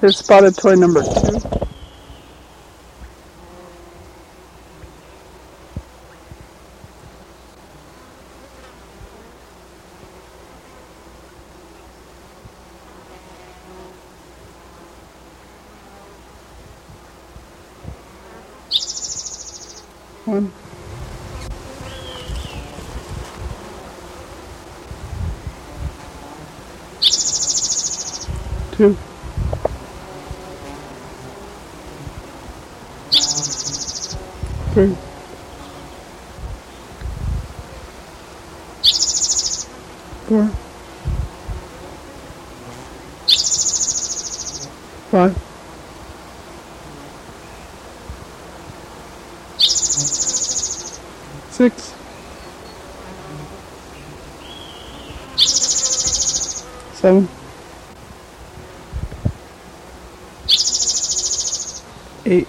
Here's spotted toy number 2. One. Two. Three. Four. Five. Six. Seven. 8.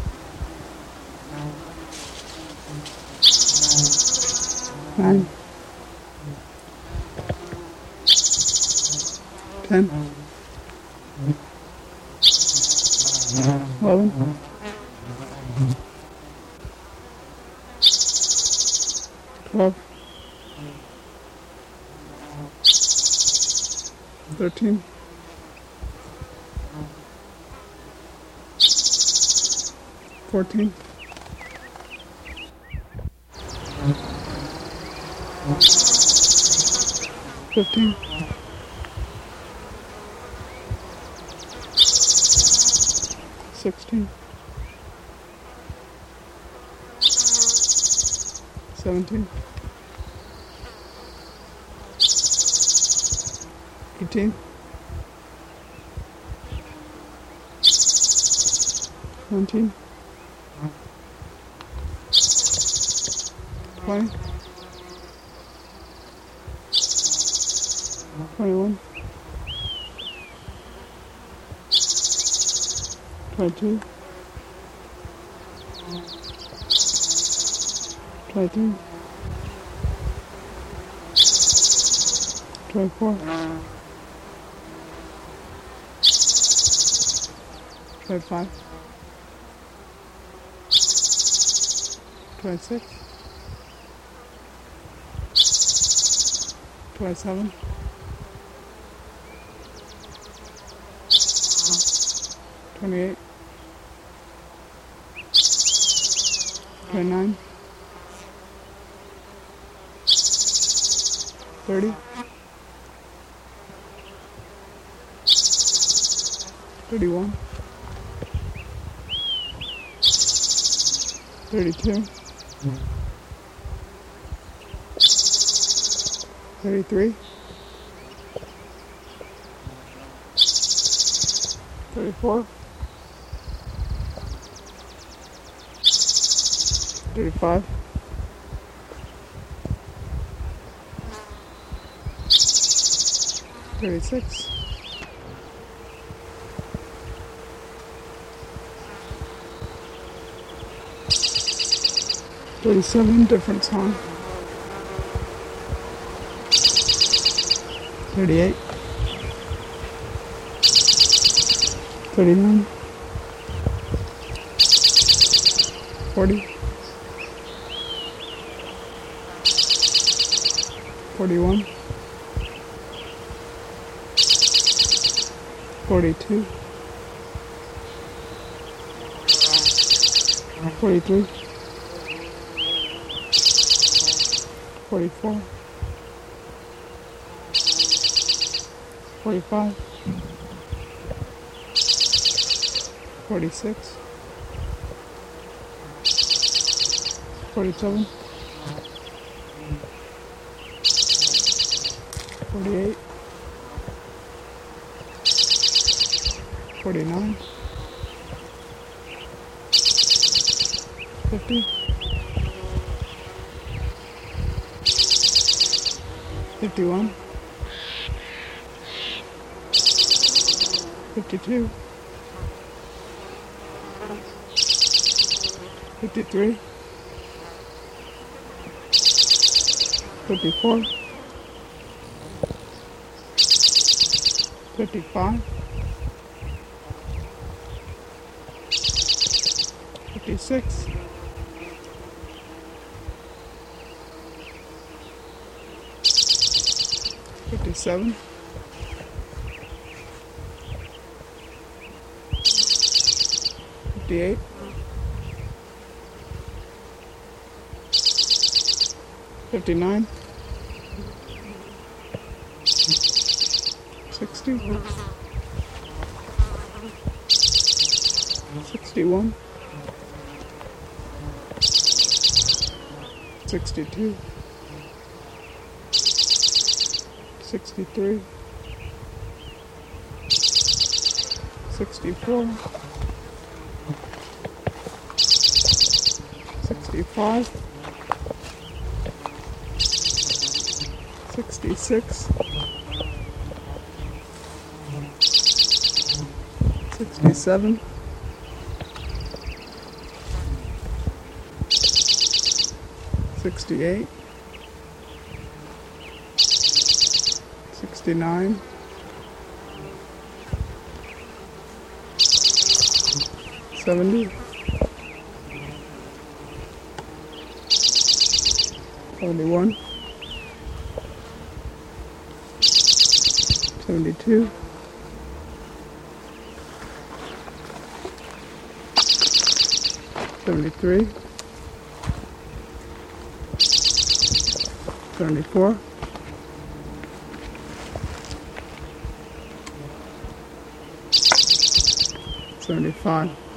9. 10. 11. 12. 13. 14. 15. 16. 17. 18. 19. 20. 21. 22. 23. 24. 25. 26. 27. 28. 29. 30. 31. 32. 33. 34. 35. 36. 37, different song. 38. 39. 40. 41. 42. 43. 44. 45. 46. 47. 48. 49. 50. 51. 52. 53. 54. 55. 56, 57, 58, 59, 60, 61, 62, 63, 64, 65, 66, 67, 68, 69, 70, 71, 72, 73, 74, 75.